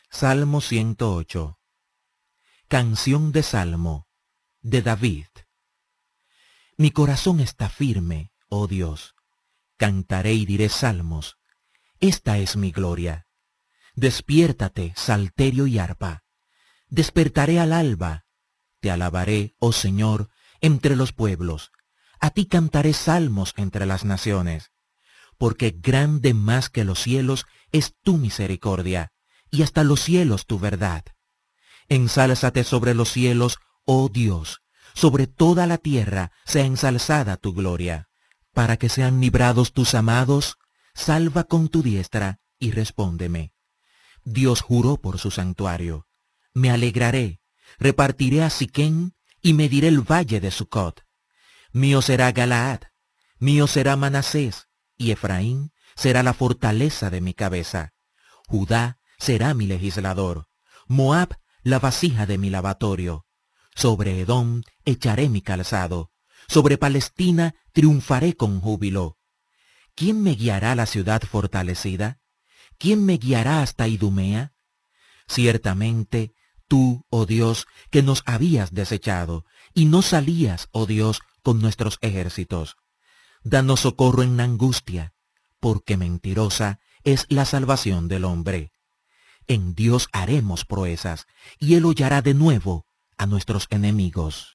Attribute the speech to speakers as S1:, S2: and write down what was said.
S1: Salmo 108. Canción de Salmo, de David. Mi corazón está firme, oh Dios. Cantaré y diré salmos. Esta es mi gloria. Despiértate, salterio y arpa. Despertaré al alba. Te alabaré, oh Señor, entre los pueblos. A ti cantaré salmos entre las naciones. Porque grande más que los cielos es tu misericordia, y hasta los cielos tu verdad. Ensálzate sobre los cielos, oh Dios, sobre toda la tierra sea ensalzada tu gloria. Para que sean librados tus amados, salva con tu diestra y respóndeme. Dios juró por su santuario. Me alegraré, repartiré a Siquén y mediré el valle de Sucot. Mío será Galaad, mío será Manasés, y Efraín será la fortaleza de mi cabeza. Judá será mi legislador, Moab la vasija de mi lavatorio. Sobre Edom echaré mi calzado, sobre Palestina triunfaré con júbilo. ¿Quién me guiará a la ciudad fortalecida? ¿Quién me guiará hasta Idumea? Ciertamente, tú, oh Dios, que nos habías desechado, y no salías, oh Dios, con nuestros ejércitos. Danos socorro en la angustia, porque mentirosa es la salvación del hombre. En Dios haremos proezas, y Él hollará de nuevo a nuestros enemigos.